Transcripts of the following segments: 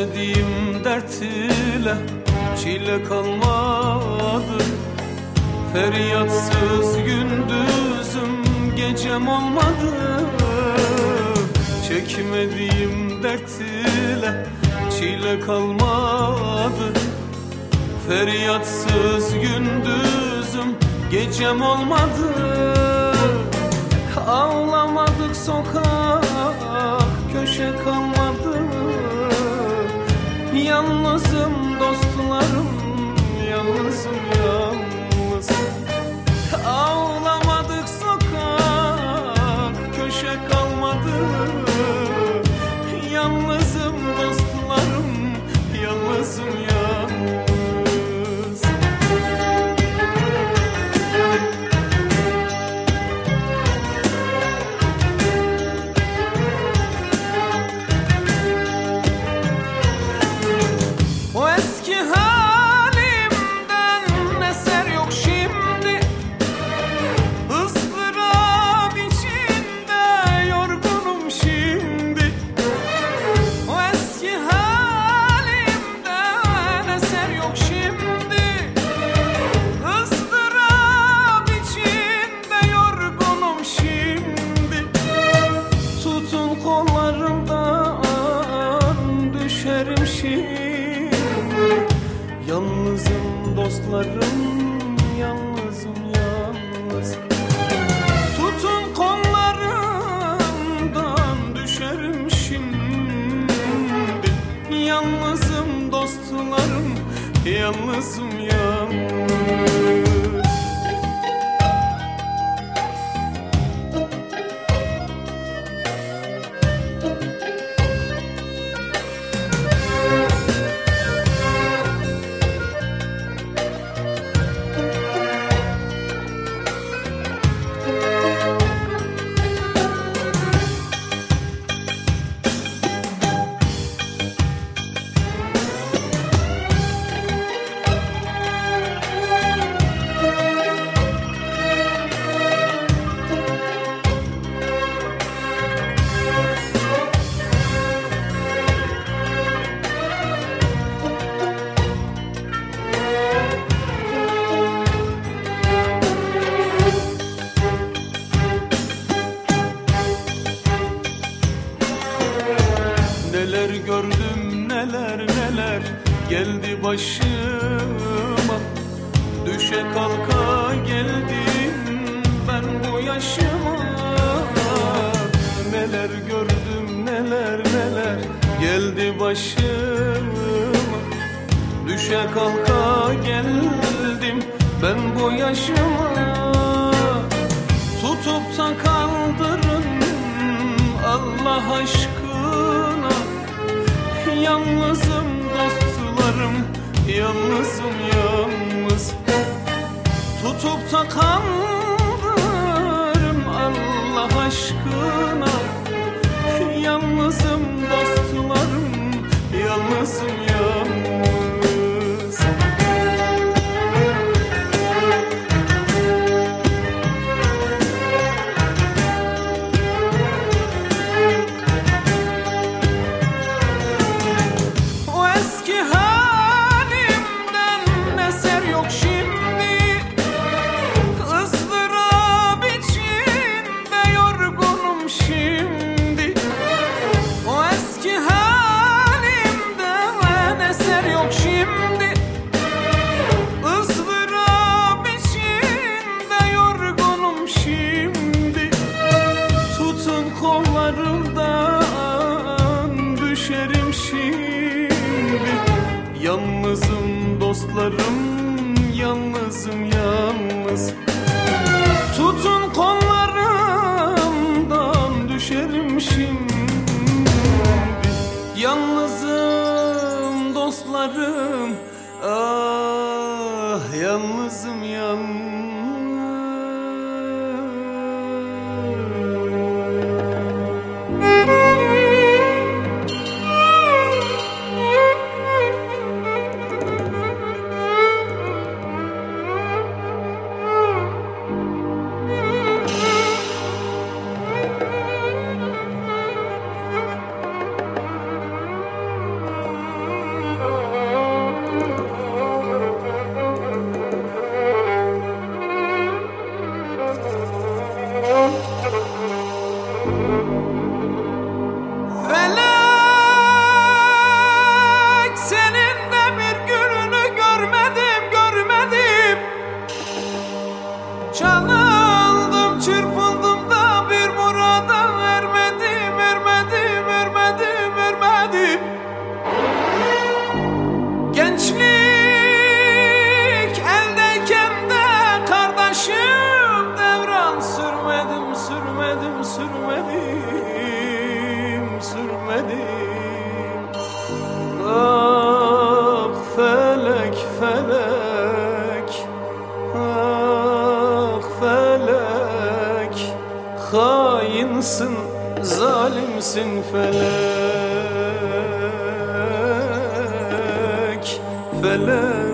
Çekmediğim dert ile çile kalmadı. Feryatsız gündüzüm gecem olmadı. Çekmediğim dert ile çile kalmadı. Feryatsız gündüzüm gecem olmadı. Ağlamadık sokak köşe kalmadı. Yalnızım dostlarım, yalnızım yalnız. Ağlamadık sokak köşe kalmadı. Yalnızım dostlarım, yalnızım yalnız. O eski halimden eser yok şimdi. Izdırap içinde yorgunum şimdi. O eski halimden eser yok şimdi. Izdırap içinde yorgunum şimdi. Tutun kollarımdan düşerim şimdi. Yalnızım dostlarım, yalnızım yalnız. Tutun kollarımdan düşerim şimdi. Yalnızım dostlarım, yalnızım yalnız. Neler gördüm neler neler geldi başıma. Düşe kalka geldim ben bu yaşıma. Neler gördüm neler neler geldi başıma. Düşe kalka geldim ben bu yaşıma. Tutup da kaldırın Allah aşkına. Yalnızım dostlarım, yalnızım yalnız. Tutup da kaldırın Allah aşkına. Yalnızım dostlarım, yalnızım yalnız. Kollarımdan düşerim şimdi. Yalnızım dostlarım, yalnızım yalnız. Tutun kollarımdan düşerim şimdi. Yalnızım dostlarım, ah yalnızım yalnız. kınarsın, zalimsin felek, felek.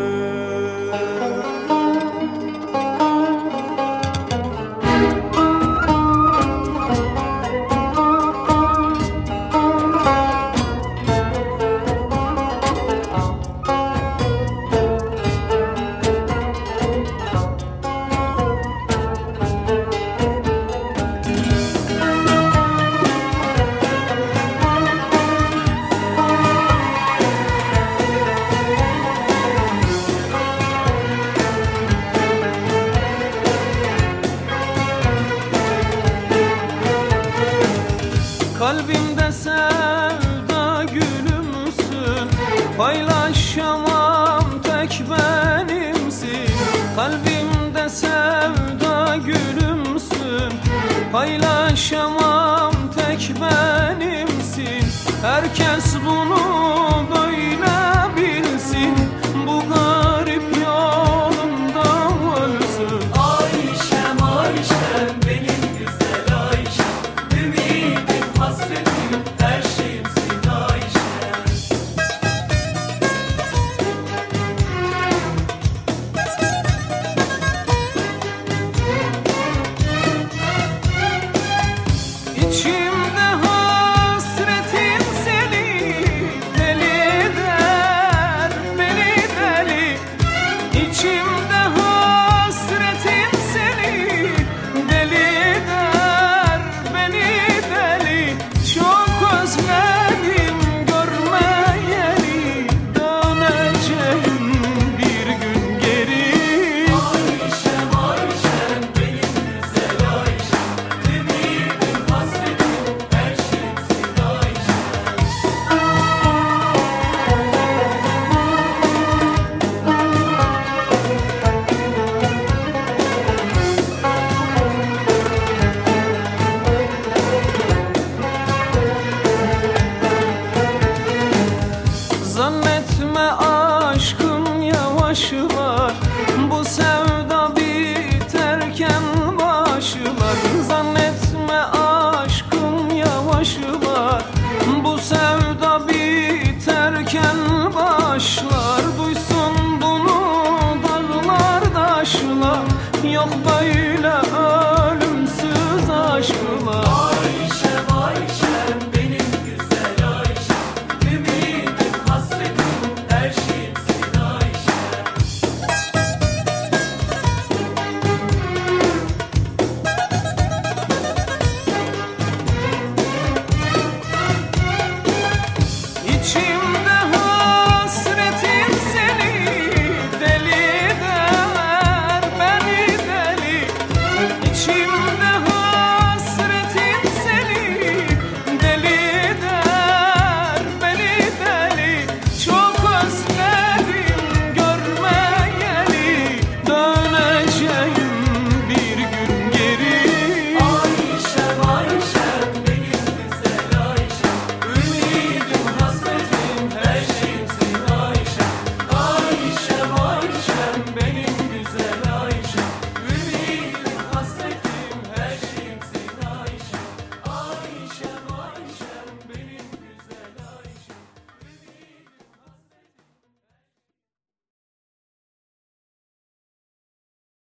Kalbimde sevda gülümsün, paylaşamam tek benimsin. Kalbimde sevda gülümsün, paylaşamam tek benimsin. Herkes bunu böyle bilsin, bu garip yolunda ölsün. Ayşem, Ayşem, benim güzel Ayşem, ümidim, hasretim, her şeyimsin Ayşem. İçimde hasretin seni deli eder, beni deli. İçimde hasretin seni deli eder, beni deli. Çok özledim görmeyeni, döneceğim bir gün geri. Ayşem, Ayşem, benim güzel Ayşem, ümidim, hasretim, her şeyimsin Ayşem. Zannetme aşkım yavaşlar, bu sevda biterken başlar. Zannetme aşkım yavaşlar, bu sevda biterken başlar. Duysun bunu dağlar taşlar, yok